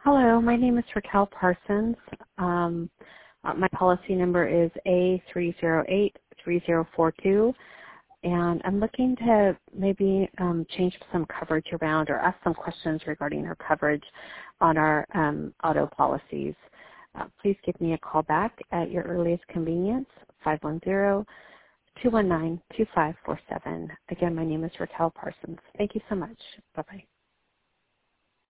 Hello, my name is Raquel Parsons. My policy number is A3083042, and I'm looking to maybe change some coverage around or ask some questions regarding our coverage on our auto policies. Please give me a call back at your earliest convenience, 510-219-2547. Again, my name is Raquel Parsons. Thank you so much. Bye-bye.